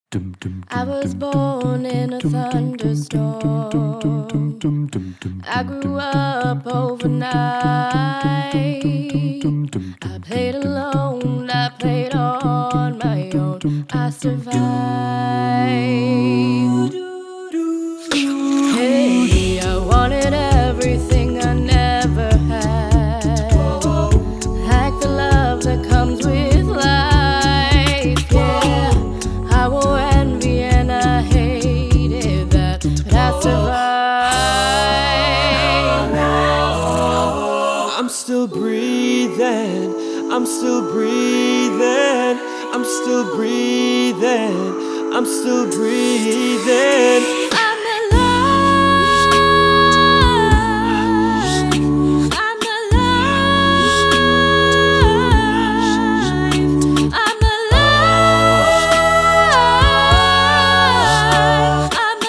I was born in a thunderstorm. I grew up overnight. I played alone, I played on my own. I survived. Hey, I wanted everything I never had, like the love that comes with life. Yeah, I wore envy and I hated that, but I survived. I'm still breathing, I'm still breathing, I'm still breathing, I'm still breathing. I'm alive, I'm alive, I'm alive, I'm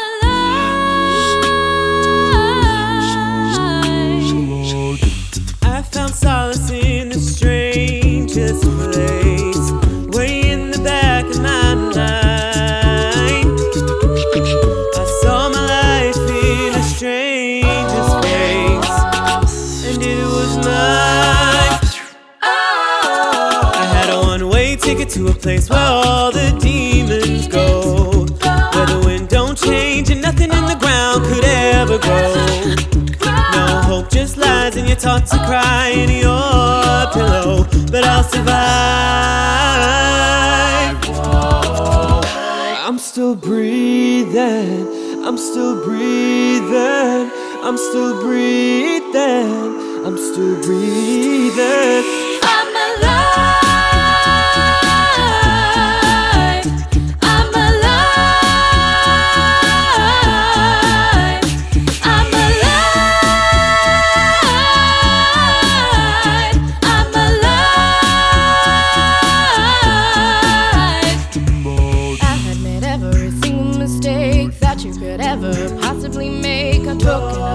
alive. I found solace in the strangest place, way in the back of my mind. I saw my life in a stranger's face, and it was mine. I had a one-way ticket to a place where all the demons go, where the wind don't change and nothing in the ground could ever grow. No hope just lies in your taught to cry in your pillow, but I'll survive. I'm still breathing, I'm still breathing, I'm still breathing, I'm still breathing. I'm alive, I'm alive, I'm alive, I'm alive. I had made every single mistake that you could ever possibly make. I took it